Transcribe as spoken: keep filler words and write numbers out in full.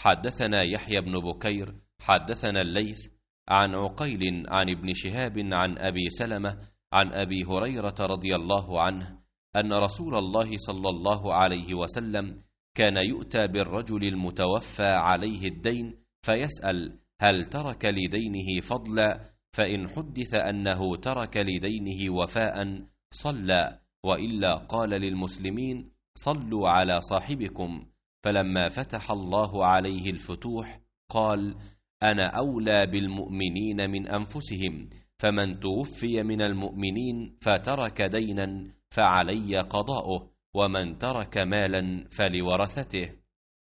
حدثنا يحيى بن بكير حدثنا الليث عن عقيل عن ابن شهاب عن أبي سلمة عن أبي هريرة رضي الله عنه أن رسول الله صلى الله عليه وسلم كان يؤتى بالرجل المتوفى عليه الدين فيسأل: هل ترك لدينه فضلا؟ فإن حدث أنه ترك لدينه وفاء صلى، وإلا قال للمسلمين: صلوا على صاحبكم. فلما فتح الله عليه الفتوح قال: أنا أولى بالمؤمنين من أنفسهم، فمن توفي من المؤمنين فترك دينا فعلي قضاؤه، ومن ترك مالا فلورثته.